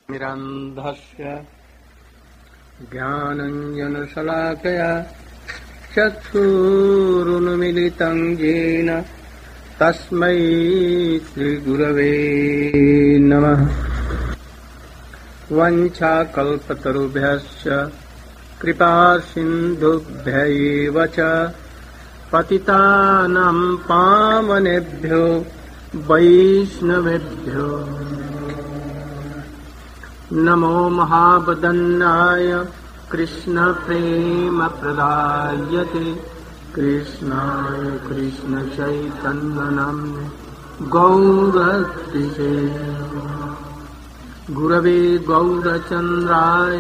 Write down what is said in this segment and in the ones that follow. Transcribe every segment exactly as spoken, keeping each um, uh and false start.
मिरन्धस्य ज्ञानञ्जनशलाकया चक्षुरुन्मिलितं येन तस्मै श्रीगुरवे नमः। वञ्चाकल्पतरुभ्यश्च कृपासिन्धुभ्यैव च पतितानां पावनेभ्यो वैष्णवेभ्यो नमो महावदन्नाय कृष्णप्रेमप्रदायते कृष्णाय कृष्णचैतन्यनाम्ने गौरहृषे गुरवे गौरचन्द्राय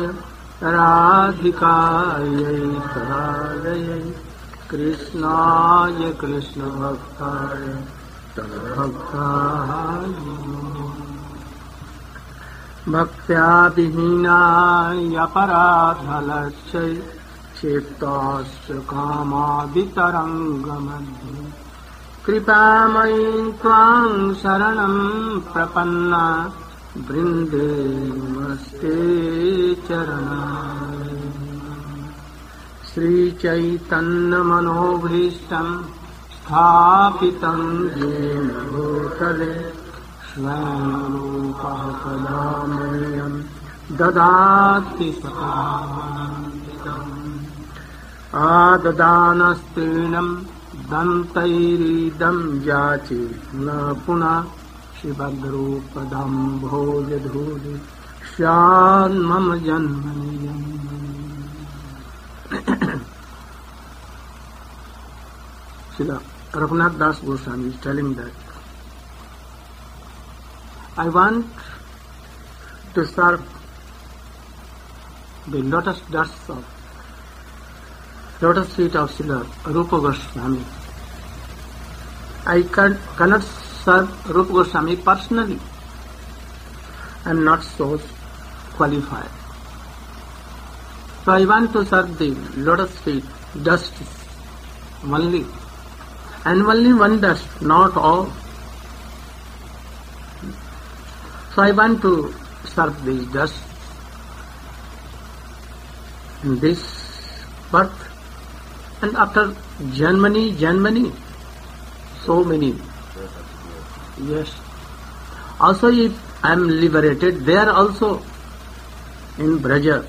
राधिकायै तदालयै कृष्णाय कृष्णभक्ताय तद्भक्ताय भक्त्या विहीनाय अपराधलक्ष्यै क्षेत्राश्च कामादितरङ्गमध्ये कृपामयी त्वां शरणं प्रपन्ना वृन्दे नमस्ते चरणाय। श्रीचैतन्यमनोभीष्टं स्थापितं येन भूतले स्वयं रूपः कदा मह्यं ददाति स्वपदान्तिकम् आददानस्तीर्णं दन्तैरीदं याचि न पुनः शिवद्रूपदं भोजधूलि स्यान्मम जन्मनि। Srila Raghunath Das Goswami is telling that I want to serve the lotus dust of lotus feet of Srila Rupa Goswami. I can, cannot serve Rupa Goswami personally. I am not so qualified. So I want to serve the lotus feet dust only. And only one dust, not all. So I want to serve these dust in this birth and after Janmani, Janmani, so many. Yes. Also if I am liberated, there also in Braja,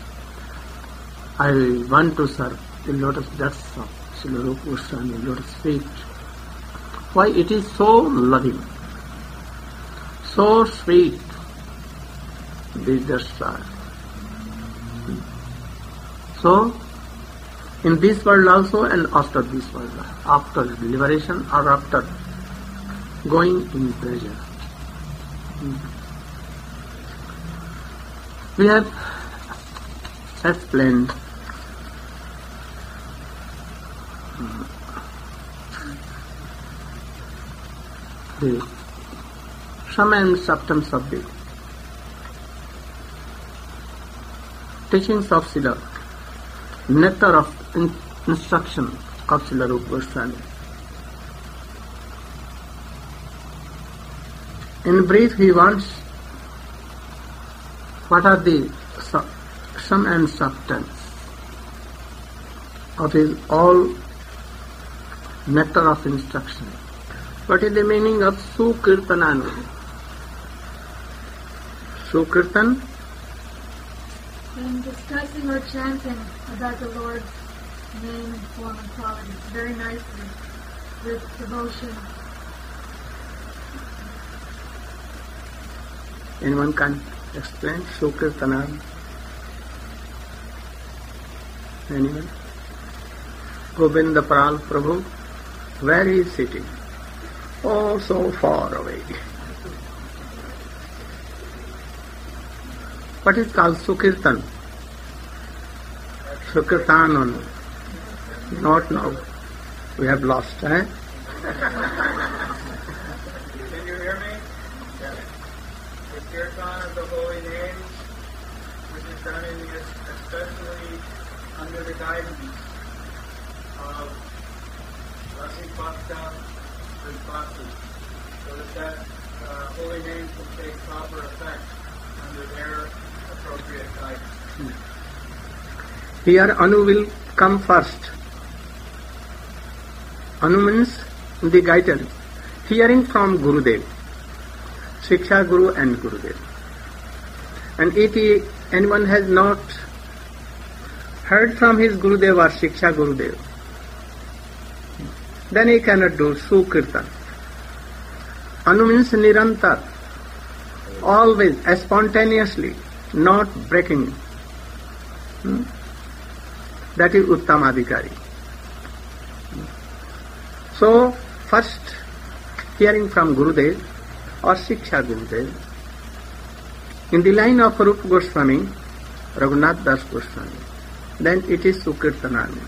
I want to serve the lotus dust of Srila Rupa Goswami, lotus feet. Why it is so loving, so sweet, these dusts are. So, in this world also and after this world, after liberation or after going in pleasure. We have explained the sum and substance of the teachings of Srila, nectar of in- instruction of Srila Rupa Goswami. In brief, he wants what are the su- sum and substance of his all nectar of instruction. What is the meaning of Sukirtananu? Sukirtan? In discussing or chanting about the Lord's name and form and qualities very nicely with devotion. Anyone can explain Sukirtananu? Anyone? Govinda Paral Prabhu, where he is sitting? Oh, so far away. What is called Sukirtan? Sukirtanan. Not now. We have lost, eh? Can you hear me? Yes. The Kirtan of the holy names, which is done in the, especially under the guidance of Rasipakta Ripati, so that that uh, holy name can take proper effect on under their appropriate guidance. Here Anu will come first. Anu means the guidance. Hearing from Gurudev, Shiksha Guru and Gurudev. And if anyone has not heard from his Gurudev or Shiksha Gurudev, then he cannot do Sukirtan. Anu means Nirantar, always, spontaneously, not breaking. Hmm? That is Uttamadhikari. So, first hearing from Gurudev or Shiksha Gurudev. In the line of Rupa Goswami, Raghunath Das Goswami, then it is Sukirtanani.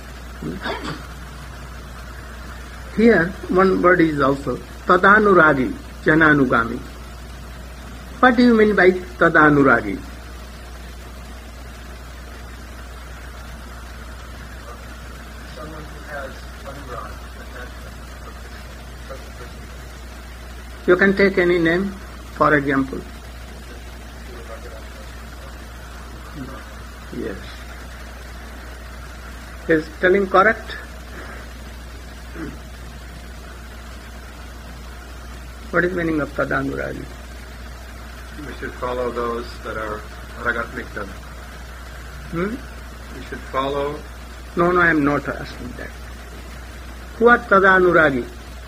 Here, one word is also Tadanuragi, Jananugami. What do you mean by Tadanuragi? Someone who has anurag, attachment. You can take any name, for example. Yes. Is telling correct? What is the meaning of Tadanuragi? We should follow those that are Ragatmikta. Hmm? We should follow. No, no, I am not asking that. Who are Tadanuragi?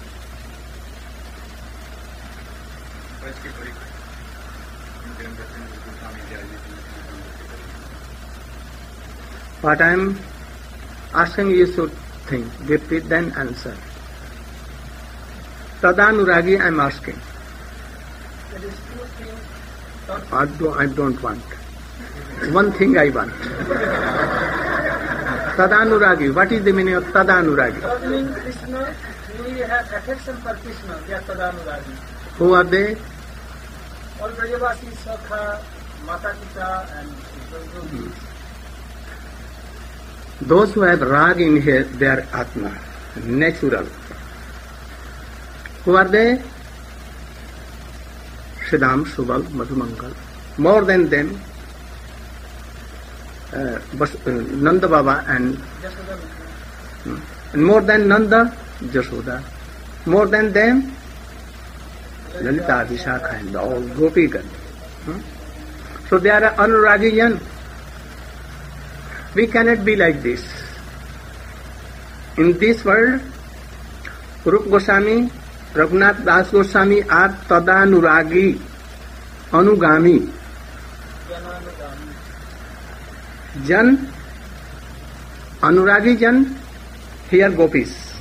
What I am asking you should think, give it then answer. Tadanuragi I am asking. It is two things. I don't, I don't want. One thing I want. Tadanuragi. What is the meaning of Tadanuragi? Loving Krishna, we have affection for Krishna. They are Tadanuragi. Who are they? All Brajavasi, Sakha, Mata Pita, and those. Those who have rag in here, they are Atma, natural. Who are they? Shridham, Subal, Madhumangal. More than them, uh, Bas, uh, Nanda Baba and, uh, and more than Nanda, Jashoda. More than them, Lalita, Vishakha and all Gopigan. Hmm? So they are Anuragiyan. We cannot be like this. In this world, Rupa Goswami, Raghunath Das Goswami are Tadanuragi, Anugami. Jan, Anuragi Jan, here Gopis.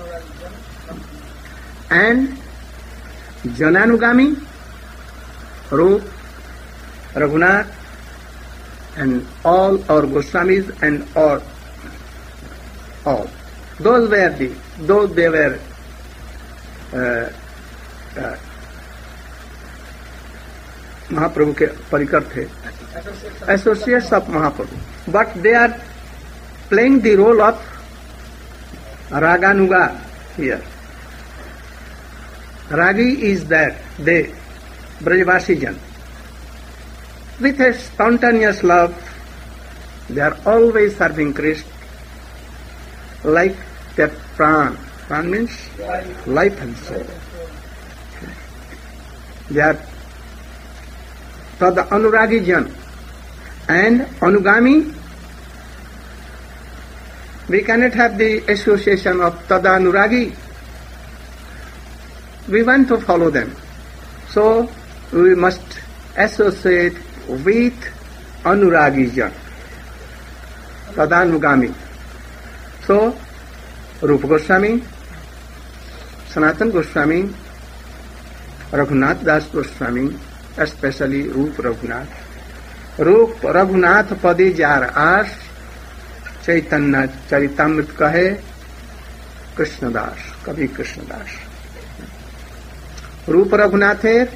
And Jananugami, Rup, Raghunath, and all our Goswamis and all, all. Those were the, those they were uh, uh, Mahaprabhu के परिकर थे, associates of Mahaprabhu. But they are playing the role of Raganuga here. Ragi is that they, Brajavasijan. With a spontaneous love, they are always serving Krishna like their pran. Pran means life, life and soul. They are Tada Anuragi Jan and Anugami. We cannot have the association of Tada Anuragi. We want to follow them. So we must associate with Anuragi Jan, Tadanugami. So, Rupa Goswami, Sanatana Goswami, Raghunath Das Goswami, especially Rupa Raghunath. Rupa Raghunath Padi Jar As, Chaitanya Charitamrit Kahe, Krishnadas, Kabhi Krishnadas. Rupa Raghunather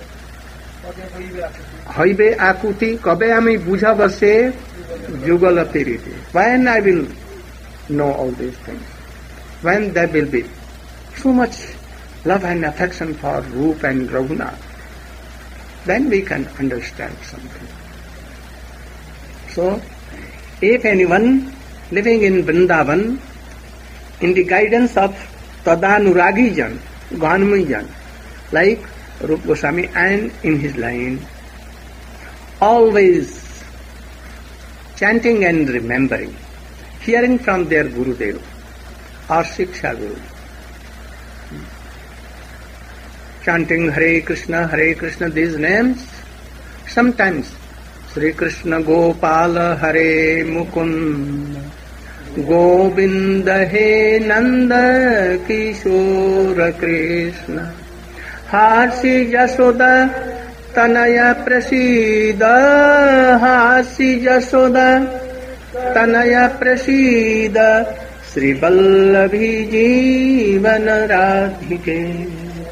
হইবে আকুতি কবে আমি বুঝা বসে যুগল তিরিতে. When I will know all these things, when there will be so much love and affection for Rupa and Raghunath, then we can understand something. So, if anyone living in Vrindavan, in the guidance of Tadanuragijan, Ganamijan, like Rupa Goswami and in his line, always chanting and remembering, hearing from their Gurudev or Shiksha Guru, chanting Hare Krishna, Hare Krishna, these names, sometimes Sri Krishna Gopala Hare Mukund Govinda He Nanda Kishora Krishna Hasi Jasoda Tanaya Prasida Hasi Jasoda Tanaya Prasida Sri Vallabhi Jeevan Radhike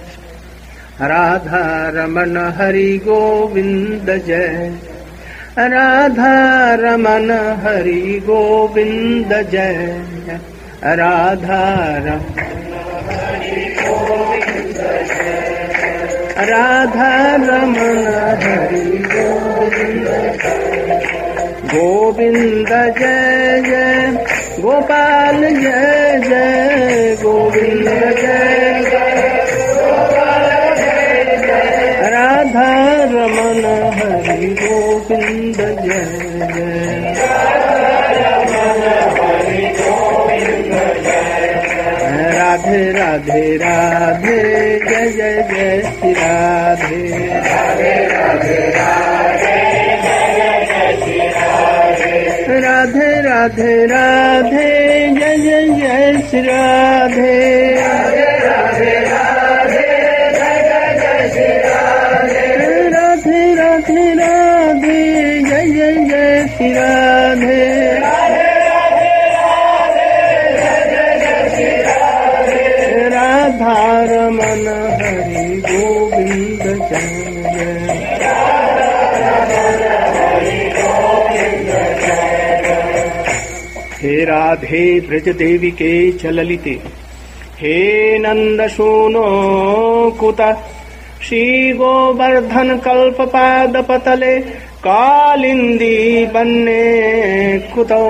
Radha Ramana Hari Govinda Jai Radha Ramana Hari Govinda Jai Radha Ramana Hari Govinda Jai Radha Ramana Hari Govinda Jai Govinda Jai Jai Gopal Jai Jai Govinda Jai Jai Gopal Jai Jai Radha Ramana Hari Govinda Jai Jai Radha Ramana Hari Govinda Jai Radhe Radhe Radhe Jai Jai Jai Shri Radhe Radhe Radhe Radhe Jai Jai Shri Radhe Radhe Radhe Radhe Jai Jai Jai Shri Radhe Radhe Radhe Radhe Jai Jai Jai Shri Radhe Radhe Radhe Radhe Jai Jai Jai Shri Radhe Radhe Radhe Radhe Jai Jai Jai Shri Radhe Radha Ramana Hari Govinda Jai हे राधे ब्रज देवी के चललिते हे नंद सोनो कुत श्री गोवर्धन कल्प पाद पतले कालिंदी बन्ने कुतौ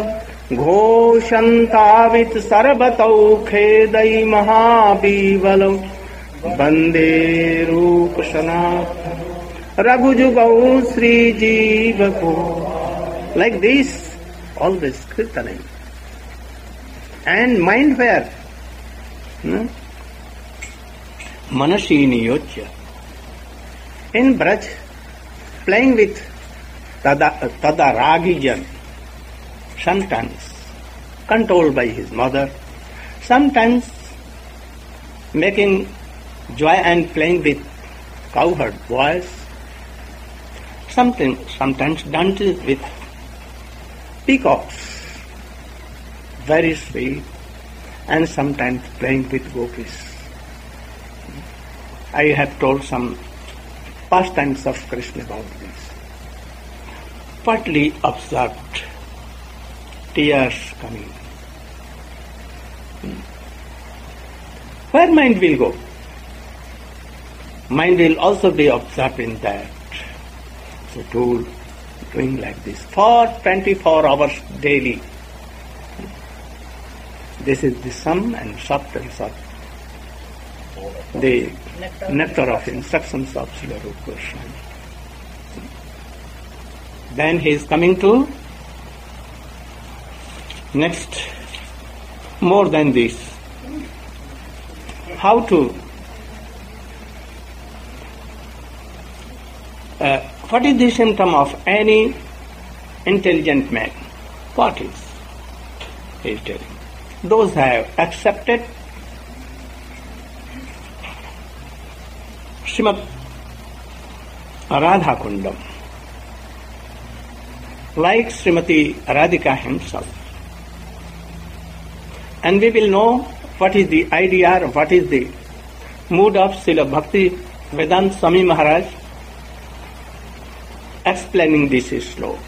घोषंतावित सर्वतौ खेदई महाबीवलौ वंदे रूप सनातन रघुजुगौ श्री जीव को. Like this, always kirtaning. And mind where? Hmm? Manashini Yochya. In Braj, playing with Tada, tada Ragijan, sometimes controlled by his mother, sometimes making joy and playing with cowherd boys, sometimes, sometimes dancing with peacocks, very sweet, and sometimes playing with gopis. I have told some pastimes of Krishna about this. Partly observed, tears coming. Where mind will go? Mind will also be absorbed in that. So do doing like this for twenty-four hours daily. This is the sum and substance of the nectar, nectar of instructions of Srila Rupa Goswami. Then he is coming to next, more than this. How to, uh, what is the symptom of any intelligent man? What is? He is telling. Those who have accepted Srimad Radha Kundam, like Srimati Radhika himself. And we will know what is the idea or what is the mood of Srila Bhakti Vedanta Swami Maharaj explaining this sloka.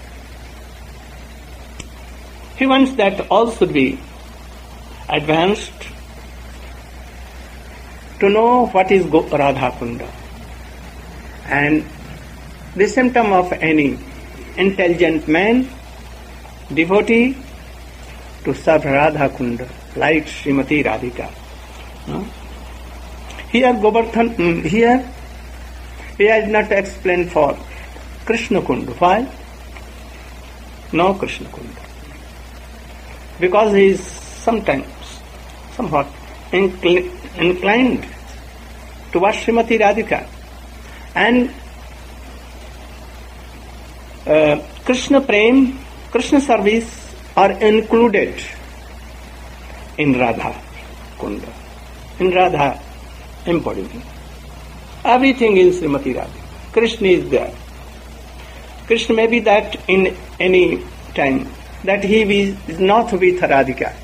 He wants that all should be advanced to know what is Radha Kunda. And the symptom of any intelligent man, devotee, to serve Radha Kunda, like Srimati Radhika. No? Here Govardhan, here he has not explained for Krishna Kunda. Why? No Krishna Kunda. Because he is sometimes, somewhat incl- inclined towards Srimati Radhika. And uh, Krishna Prem, Krishna service are included in Radha Kunda, in Radha embodiment. Everything in Srimati Radhika. Krishna is there. Krishna may be that in any time, that he is not with Radhika.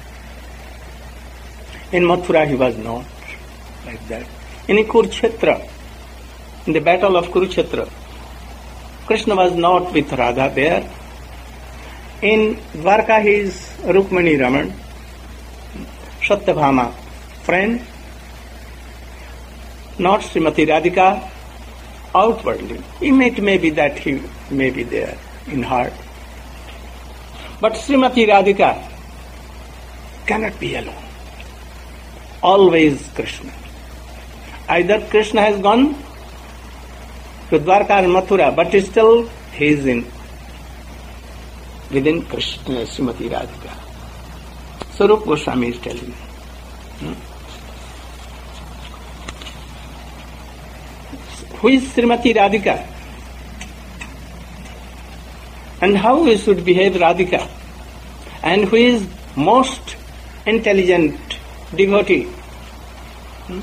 In Mathura he was not like that. In Kurukshetra, in the battle of Kurukshetra, Krishna was not with Radha there. In Dwarka he is Rukmani Raman, Satyabhama friend, not Srimati Radhika outwardly. It may, it may be that he may be there in heart. But Srimati Radhika cannot be alone. Always Krishna. Either Krishna has gone to Dwarka and Mathura, but still he is in within Krishna, Srimati Radhika. Sarup Goswami is telling. Hmm? Who is Srimati Radhika? And how we should behave Radhika? And who is most intelligent devotee? Hmm?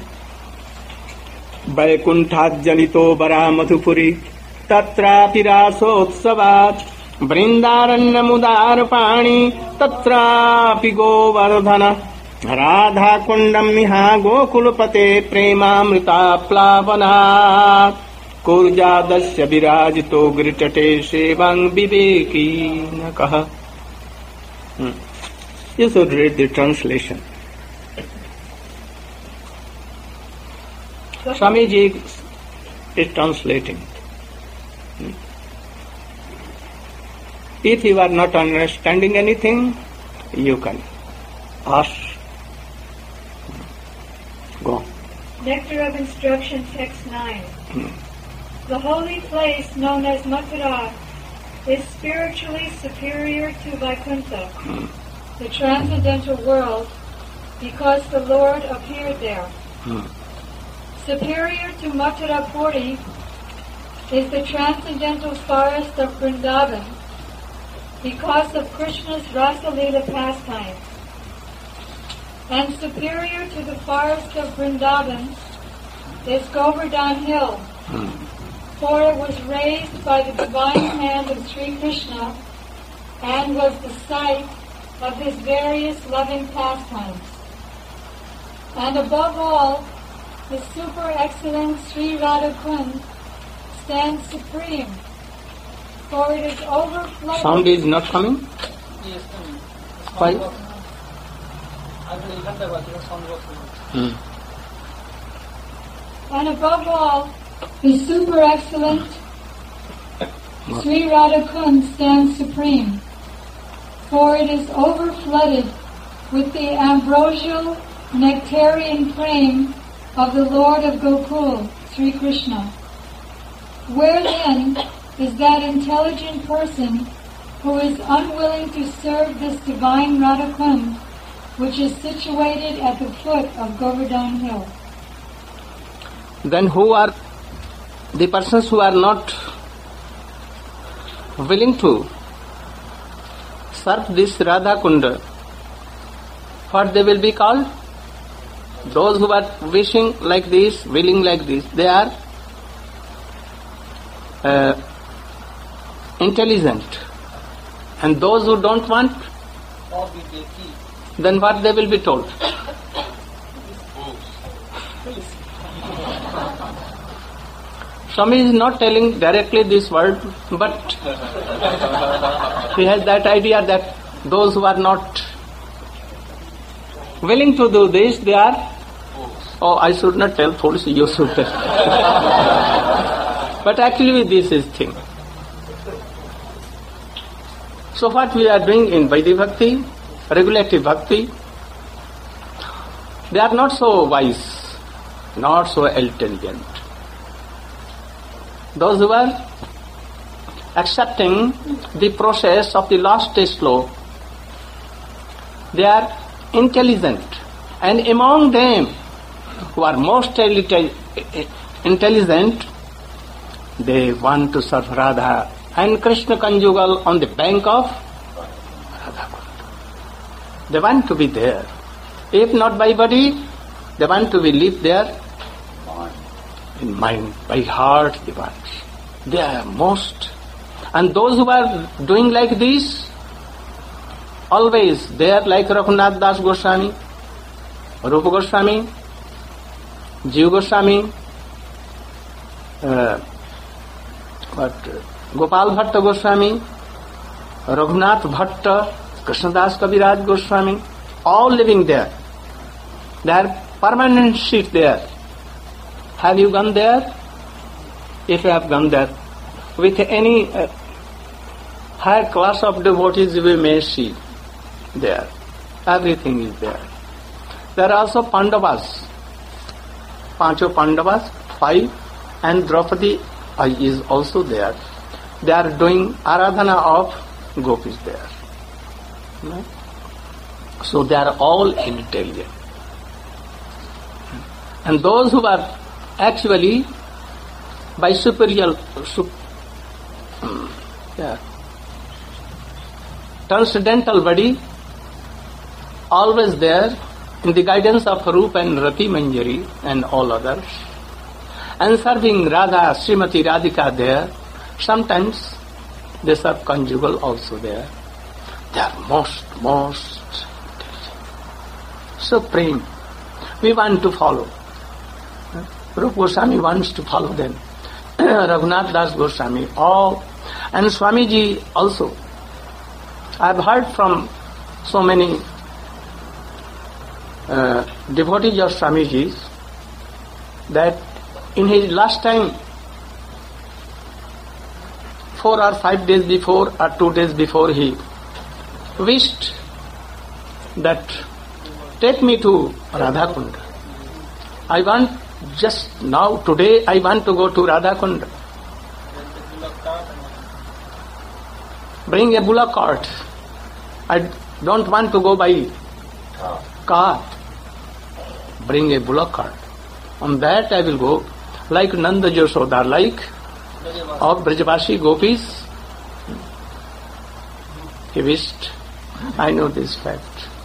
Vaikunthat janito bara madhupuri tatrapi rasotsavat Vrindaranyamudar pani tatrapi govardhana Radha kundam miha gokulpate premamrita plavana Kurjadasya virajito gritate sevang viveki nakaha. Hmm. You should read the translation. Swamiji is translating. Hmm. If you are not understanding anything, you can ask. Go on. Nectar of Instruction, Text nine. Hmm. The holy place known as Mathura is spiritually superior to Vaikuntha, Hmm. the transcendental world, because the Lord appeared there. Hmm. Superior to Mathura Puri is the transcendental forest of Vrindavan, because of Krishna's Rasa Leela pastime. And superior to the forest of Vrindavan is Govardhan Hill, Hmm. for it was raised by the divine hand of Sri Krishna and was the site of his various loving pastimes. And above all, the super excellent Sri Radhakund stands supreme, for it is overflowing. Sound is not coming? Yes, coming. Why? I believe that there was a sound working. Hmm. And above all, the super excellent Sri Radhakund stands supreme, for it is overflooded with the ambrosial nectarian flame of the Lord of Gokul, Sri Krishna. Where then is that intelligent person who is unwilling to serve this divine Radhakund, which is situated at the foot of Govardhan Hill? Then who are the persons who are not willing to serve this Radha Kunda? What they will be called? Those who are wishing like this, willing like this, they are uh, intelligent. And those who don't want, Or be the key. then what they will be told? Swami is not telling directly this word, but he has that idea that those who are not willing to do this, they are, oh, I should not tell fools, you should tell. But actually this is thing. So what we are doing in Vaidhi Bhakti, regulative Bhakti, they are not so wise, not so intelligent. Those who are accepting the process of the last slope, they are intelligent. And among them who are most intelligent, they want to serve Radha and Krishna conjugal on the bank of Radha Kund. They want to be there. If not by body, they want to be live there in mind, by heart they want. They are most. And those who are doing like this, always they are like Raghunath Das Goswami, Rupa Goswami, Jiva Goswami, uh, what, Gopal Bhatta Goswami, Raghunath Bhatta, Krishnadas Kaviraj Goswami, all living there. They are permanent seat there. Have you gone there? If you have gone there, with any uh, higher class of devotees we may see there. Everything is there. There are also Pandavas. Pancho Pandavas, five, and Draupadi is also there. They are doing Aradhana of gopis there. No? So they are all intelligent. And those who are actually by superior, sup, yeah, transcendental body, always there in the guidance of Rupa and Rati Manjari and all others, and serving Radha, Srimati Radhika there. Sometimes they serve conjugal also there. They are most, most supreme. We want to follow. Rupa Goswami wants to follow them. Raghunath Das Goswami, all, and Swamiji also. I have heard from so many uh, devotees of Swamiji's that in his last time, four or five days before or two days before, he wished that take me to Radha Kund. I want just now, today, I want to go to Radha Kund. Bring a bullock cart. I don't want to go by car. Bring a bullock cart. On that I will go, like Nanda Yashoda, like of Brajavasi gopis. He wished. I know this fact.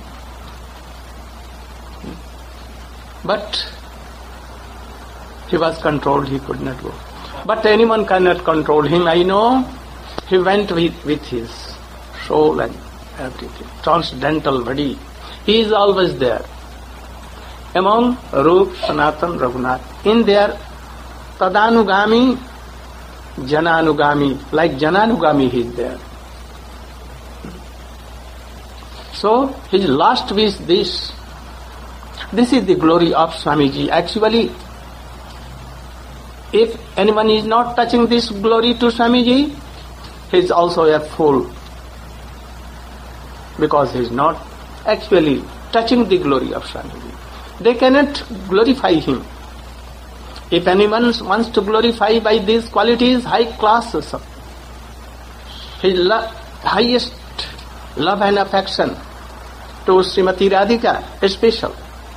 But he was controlled, he could not go. But anyone cannot control him, I know. He went with, with his soul and everything, transcendental body. He is always there. Among Rup, Sanatan, Raghunath, in their Tadanugami, Jananugami, like Jananugami he is there. So his last wish this. This is the glory of Swamiji. Actually, if anyone is not touching this glory to Swamiji, he is also a fool. Because he is not actually touching the glory of Swamiji. They cannot glorify him. If anyone wants to glorify by these qualities, high classes, his lo- highest love and affection to Srimati Radhika is special.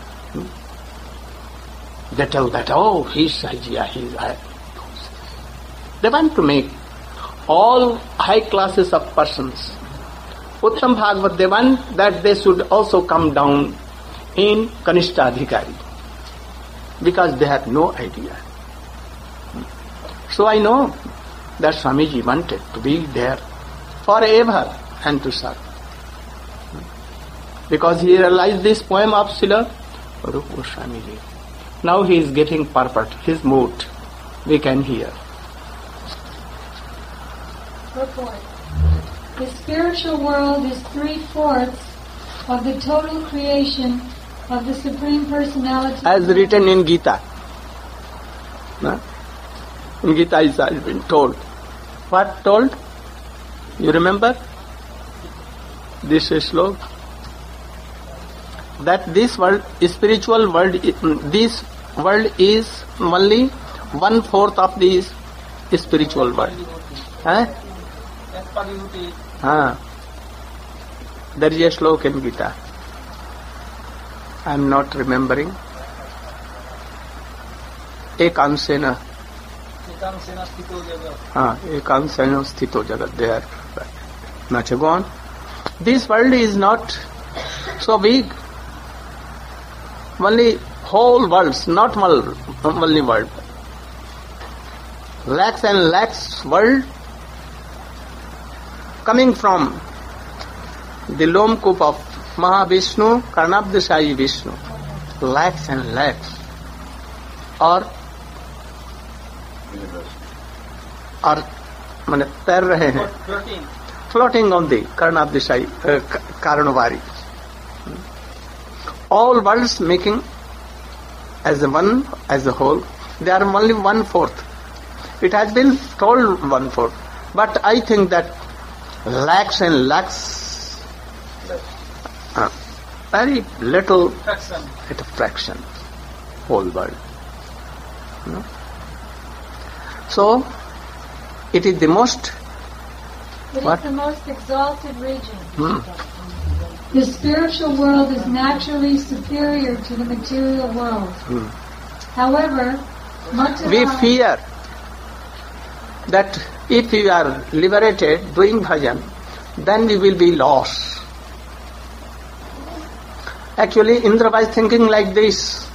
They tell that, oh, he's Sahajiya, he's high. They want to make all high classes of persons. Uttam Bhagavat, they want that they should also come down in Kanishta Adhikari. Because they have no idea. So I know that Swamiji wanted to be there forever and to serve. Because he realized this poem of Srila Rupa Goswami. Now he is getting purport, his mood. We can hear. Report. The spiritual world is three-fourths of the total creation of the Supreme Personality. As written in Gita. No? In Gita it has been told. What told? You remember? This slok. That this world, spiritual world, this world is only one fourth of this spiritual world. Huh? Huh. There is a slok in Gita. I am not remembering. Ekansena. Ah, Ekansena sthito jagat. There. Now, go on. This world is not so big. Only whole worlds, not only world. Lakhs and lakhs world coming from the Lomkup of Mahavishnu, Karnabdashayi Vishnu. Lakhs and lakhs. Or और मैंने तैर रहे हैं floating on the Karnabdashayi uh, Karanvari. All worlds making as a one, as a whole, they are only one fourth. It has been told one fourth, but I think that lakhs and lakhs, uh, very little, fraction. At a fraction, whole world. No? So, it is the most. It what? is the most exalted region. Hmm. The spiritual world is naturally superior to the material world. Hmm. However, much of We our fear that if we are liberated doing bhajan, then we will be lost. Actually, Indra was thinking like this.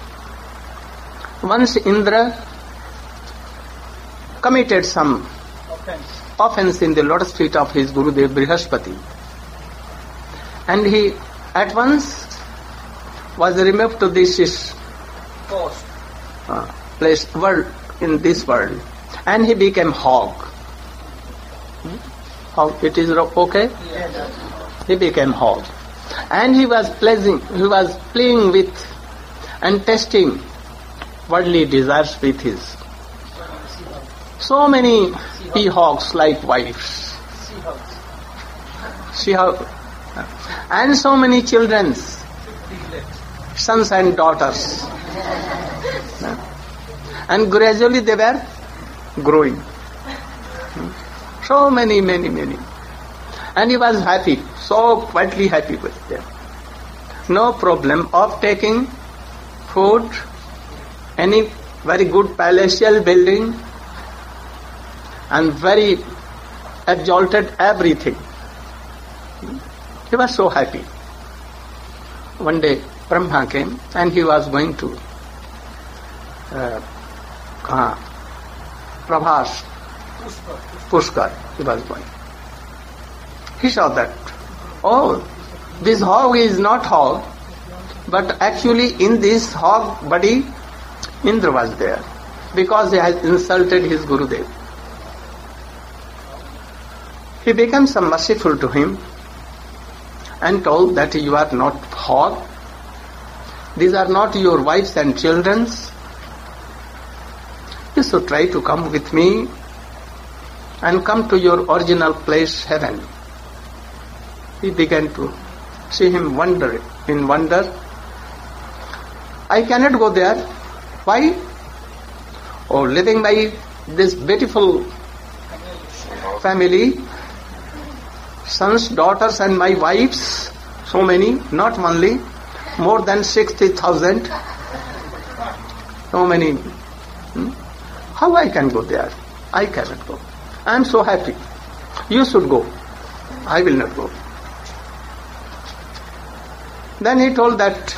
Once Indra committed some offense, offense in the lotus feet of his Gurudev Brihaspati, and he at once was removed to this uh, place world in this world, and he became hog. Hmm? Hog, it is okay? Yes. He became hog, and he was playing. He was playing with and testing worldly desires with his. So many peahawks like wives, seahawks, and so many children, sons and daughters, and gradually they were growing. So many, many, many, and he was happy, so quietly happy with them. No problem of taking food, any very good palatial building, and very exalted everything. He was so happy. One day Brahma came and he was going to uh, uh, Prabhas, Pushkar, he was going. He saw that, oh, this hog is not hog, but actually in this hog body, Indra was there, because he has insulted his Gurudev. He became so merciful to him and told that you are not hog, these are not your wives and children. You should try to come with me and come to your original place, heaven. He began to see him wonder in wonder. I cannot go there. Why? Oh, living by this beautiful family, sons, daughters, and my wives, so many, not only, more than sixty thousand, so many. Hmm? How I can go there? I cannot go. I am so happy. You should go. I will not go. Then he told that,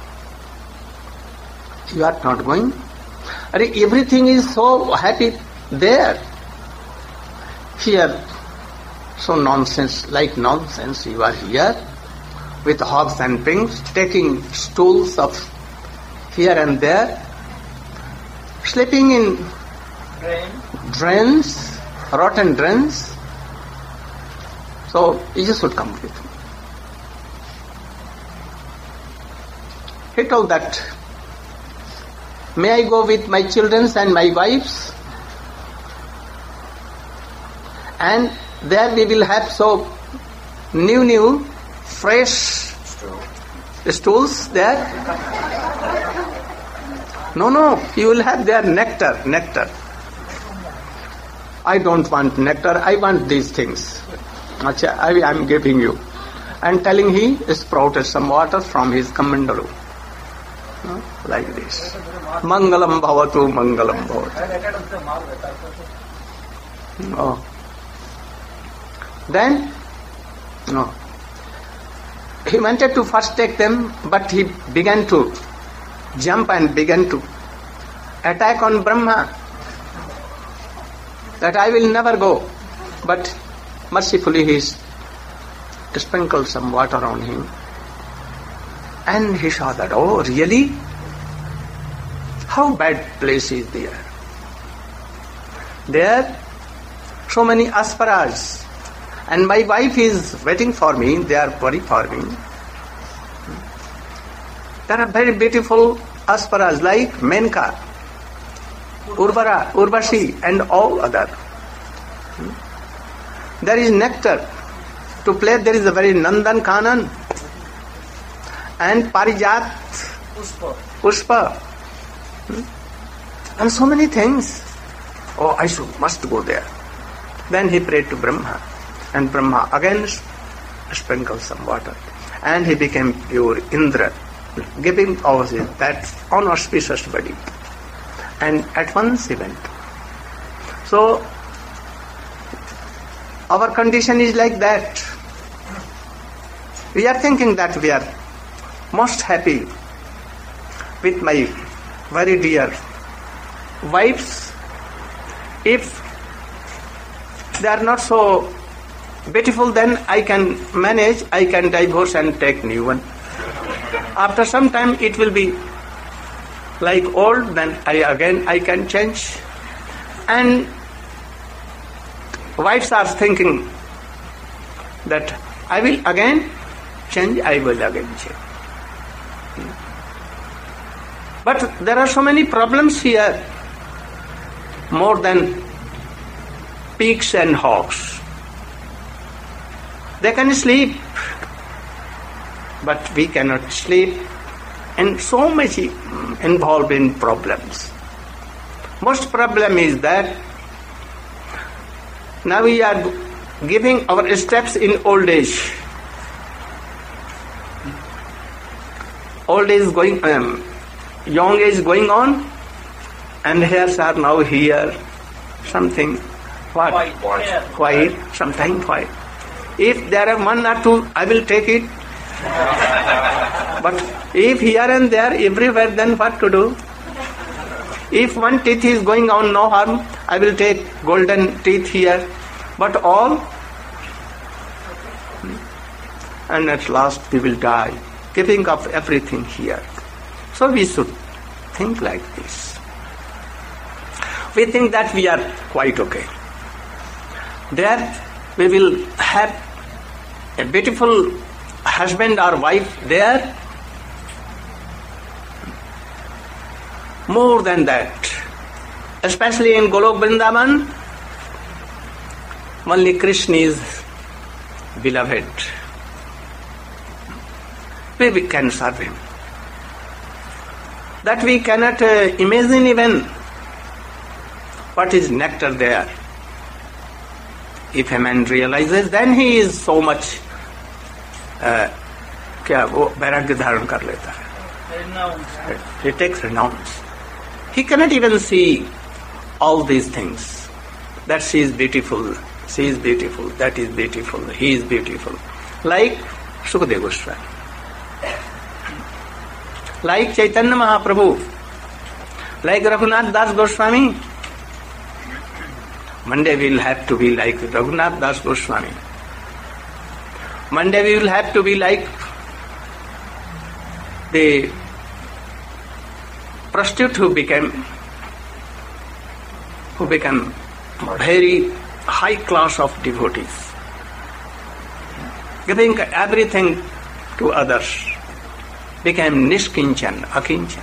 you are not going? Everything is so happy there. Here, so nonsense, like nonsense, you are here with hogs and pigs, taking stools of here and there, sleeping in Drain. drains, rotten drains. So you should come with me. He told that, may I go with my children and my wives? And there we will have so new, new, fresh stools there. No, no, you will have their nectar, nectar. I don't want nectar, I want these things. Achha, I am giving you. And telling he sprouted some water from his kamandalu. No? Like this. Mangalam bhavatu, mangalam bhavatu. No. Then, no. He wanted to first take them, but he began to jump and began to attack on Brahma. That I will never go. But mercifully he sprinkled some water on him. And he saw that, oh really? How bad place is there? There, so many asparas. And my wife is waiting for me, they are worried for me. There are very beautiful asparas like Menka, Urvara, Urvashi and all other. There is nectar. To play there is a very Nandan Kanan and Parijat, Pushpa. Pushpa. And so many things. Oh, I should, must go there. Then he prayed to Brahma. And Brahma again sprinkled some water. And he became pure Indra, giving ours that unauspicious body. And at once he went. So, our condition is like that. We are thinking that we are most happy with my very dear wives. If they are not so beautiful, then I can manage, I can divorce and take new one. After some time it will be like old, then I again I can change. And wives are thinking that I will again change, I will again change. But there are so many problems here, more than pigs and hogs. They can sleep, but we cannot sleep, and so much involved in problems. Most problem is that now we are giving our steps in old age. Old age going, um, young age going on, and hairs are now here, something what? White. White, sometimes white. If there are one or two, I will take it. But if here and there, everywhere, then what to do? If one teeth is going on, no harm, I will take golden teeth here. But all, and at last we will die, giving up everything here. So we should think like this. We think that we are quite okay. There we will have a beautiful husband or wife there. More than that, especially in Golok Vrindavan, only Krishna is beloved. We can serve him. That we cannot uh, imagine even what is nectar there. If a man realizes, then he is so much uh, क्या वो वैराग्य धारण कर लेता है. He takes renounce. He cannot even see all these things. That she is beautiful, she is beautiful, that is beautiful, he is beautiful. Like Sukadeva Goswami, like Chaitanya Mahaprabhu, like Raghunath Das Goswami. One day we will have to be like Raghunath Das Goswami. One day we will have to be like the prostitute who became who became very high class of devotees, giving everything to others, became Nishkinchan, Akinchan.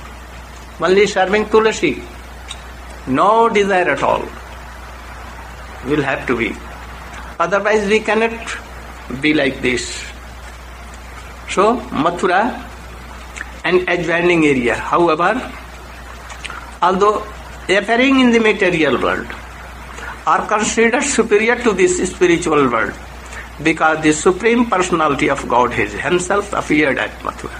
Only serving Tulasi, no desire at all. will have to be. Otherwise we cannot be like this. So, Mathura and adjoining area, however, although appearing in the material world, are considered superior to this spiritual world because the Supreme Personality of Godhead himself appeared at Mathura.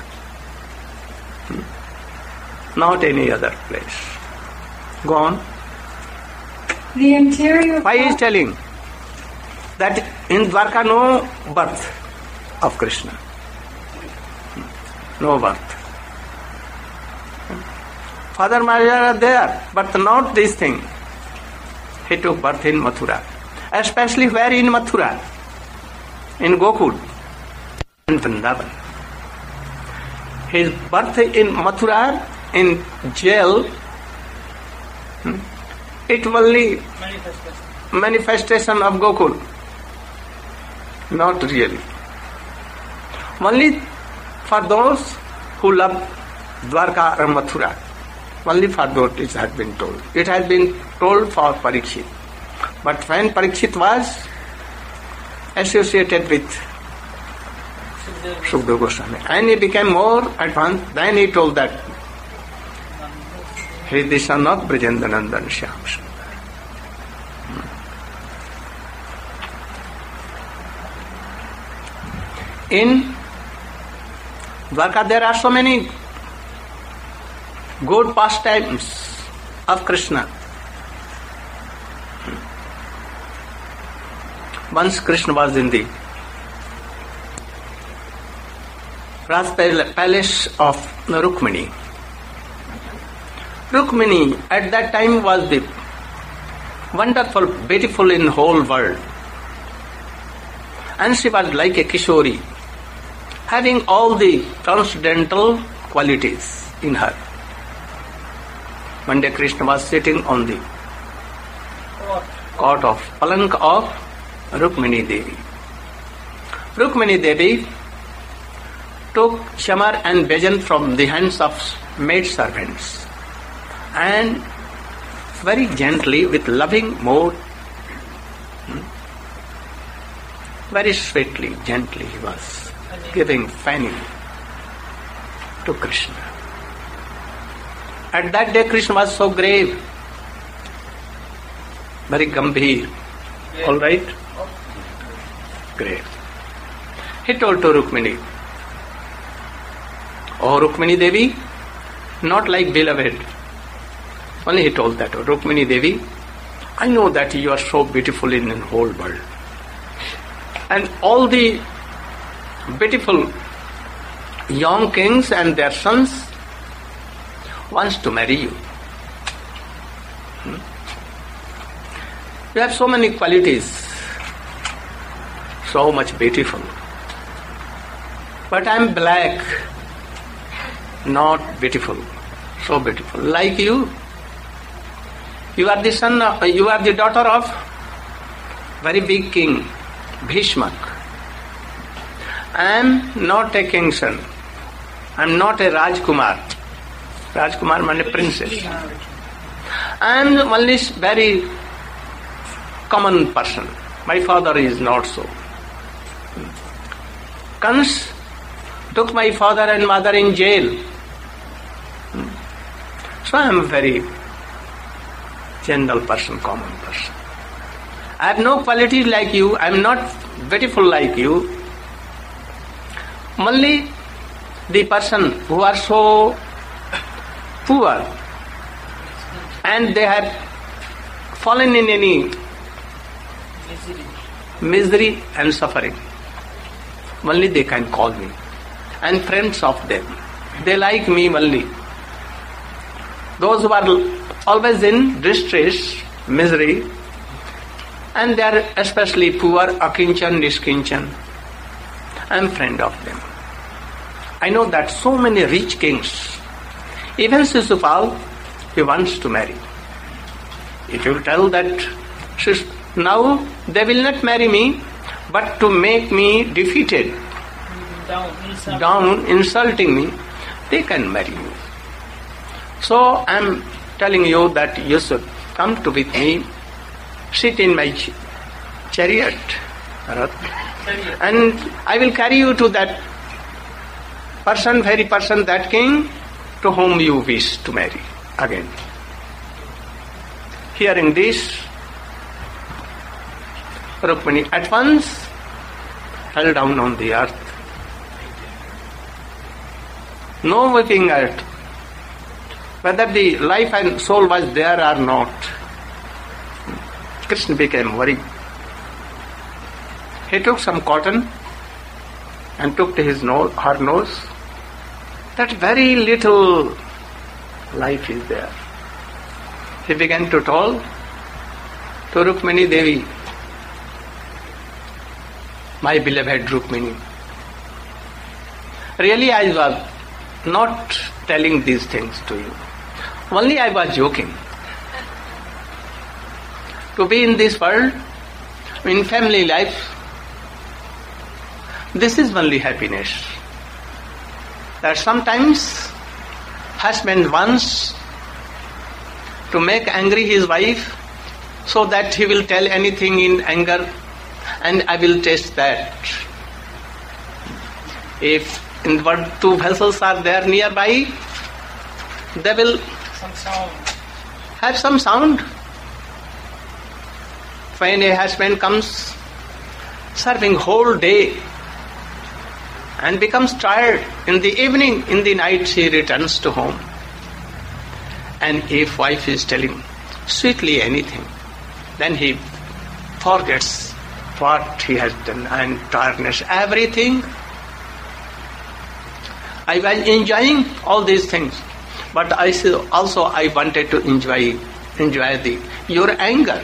Hmm. Not any other place. Go on. The interior. Why he is telling that in Dwarka no birth of Krishna? No birth. Father Mother are there, but not this thing. He took birth in Mathura. Especially where in Mathura? In Gokul and Vrindavan. His birth in Mathura, in jail, it only Manifestation. manifestation of Gokul. Not really. Only for those who love Dwarka or Mathura. Only for those it has been told. It has been told for Parikshit. But when Parikshit was associated with Sukadeva Goswami and he became more advanced, then he told that he is the son of Brajendanandan Shyam Sundar. In Dwarka there are so many good pastimes of Krishna. Once Krishna was in the Raj Palace of Rukmini. Rukmini at that time was the wonderful, beautiful in whole world. And she was like a Kishori, having all the transcendental qualities in her. One day Krishna was sitting on the cot of palank of Rukmini Devi. Rukmini Devi took shamar and bhajan from the hands of maid servants and very gently, with loving mood, very sweetly, gently he was giving fanning to Krishna. At that day Krishna was so grave, very gambhir. All right? Grave. He told to Rukmini, "Oh Rukmini Devi, not like beloved." Only he told that, "Oh Rukmini Devi, I know that you are so beautiful in the whole world. And all the beautiful young kings and their sons wants to marry you. Hmm? You have so many qualities, so much beautiful. But I am black, not beautiful, so beautiful. Like you, you are the son of, you are the daughter of very big king, Bhishmak. I am not a king's son. I am not a Rajkumar. Rajkumar means a princess. I am only very common person. My father is not so. Kans took my father and mother in jail. So I am a very general person, common person. I have no qualities like you. I am not beautiful like you. Only the person who are so poor and they have fallen in any Misery. misery and suffering, only they can call me. And friends of them, they like me only. Those who are always in distress, misery, and they are especially poor, akinchan, niskinchan, I am friend of them. I know that so many rich kings, even Sisupal, he wants to marry. If you tell that now they will not marry me, but to make me defeated, Down, inside. down, insulting me, they can marry me. So I am telling you that you should come to with me sit in my ch- chariot, and I will carry you to that person, very person, that king to whom you wish to marry again. Hearing this, Rukmini at once fell down on the earth. No weeping at whether the life and soul was there or not. Krishna became worried. He took some cotton and took to his nose, her nose. That very little life is there. He began to tell to Rukmini Devi, my beloved Rukmini, really I was not telling these things to you. Only I was joking. To be in this world, in family life, this is only happiness. That sometimes husband wants to make angry his wife so that he will tell anything in anger and I will taste that. If in the world two vessels are there nearby, they will Some sound. have some sound. When a husband comes serving whole day and becomes tired in the evening, in the night he returns to home. And if wife is telling sweetly anything, then he forgets what he has done and tiredness, everything. I was enjoying all these things, but I also I wanted to enjoy enjoy the your anger.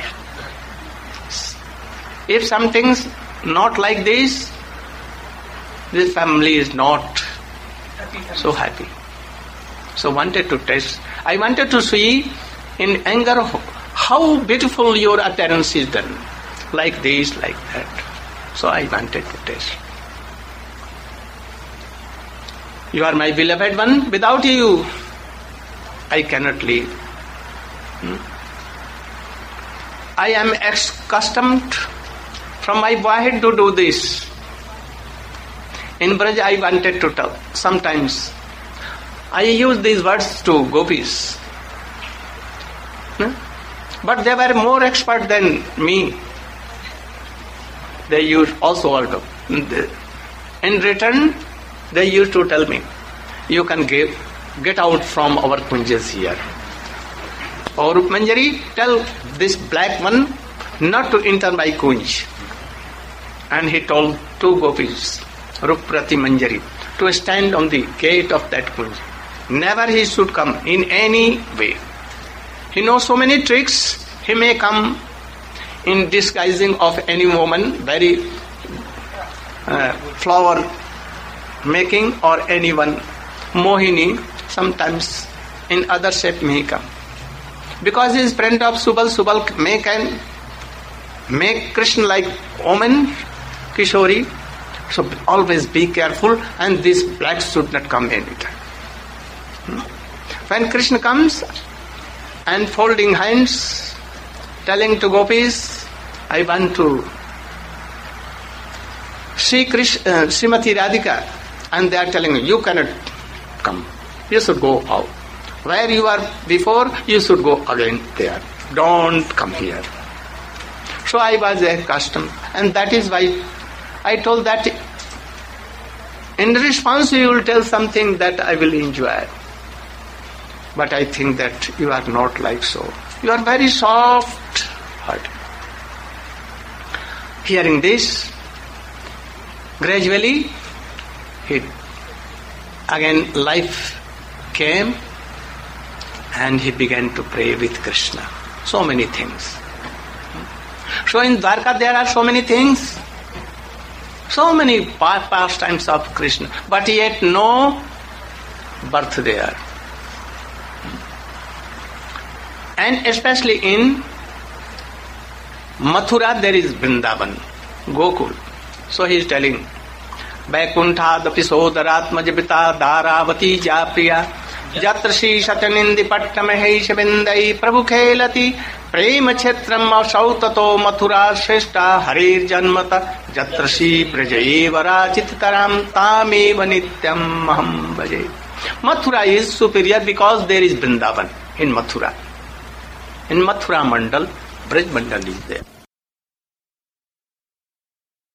If something's not like this, this family is not so happy. So wanted to taste. I wanted to see in anger how beautiful your appearance is done. Like this, like that. So I wanted to taste. You are my beloved one. Without you, I cannot live. Hmm? I am accustomed from my boyhood to do this. In Braj, I wanted to tell. Sometimes I use these words to gopis. Hmm? But they were more expert than me. They used also also. In return, they used to tell me, you can give, get out from our kunjas here. Or Rukmanjari, tell this black one not to enter my kunj. And he told two gopis, Rukprati Manjari, to stand on the gate of that kunj. Never he should come in any way. He knows so many tricks. He may come in disguising of any woman, very uh, flower making, or anyone, Mohini, sometimes in other shape may come. Because he is friend of Subal, Subal may can make Krishna like woman, Kishori. So always be careful, and this black should not come anytime. Hmm? When Krishna comes and folding hands, telling to gopis, I want to see Krishna, uh, Srimati Radhika, and they are telling you, you cannot come. You should go out. Where you are before, you should go again there. Don't come here. So I was accustomed, and that is why I told that in response you will tell something that I will enjoy. But I think that you are not like so. You are very soft hearted. Hearing this, gradually, he, again life came, and he began to pray with Krishna. So many things. So in Dwarka there are so many things, so many pastimes of Krishna, but yet no birth there. And especially in Mathura there is Vrindavan, Gokul. So he is telling, Vaikuntha-dapi sodaratmajapita dharavati japriya Jatra Shri Satanindi Pattamahesha Vindai Prabhu Khelati प्रेम क्षेत्रम असौ ततो मथुरा श्रेष्ठा हरिर्जन्मत जत्र श्री ब्रज एव राजिततराम तामेव नित्यम अहम भजे. Mathura is superior because there is Vrindavan in Mathura. In Mathura Mandal, Braj Mandal is there.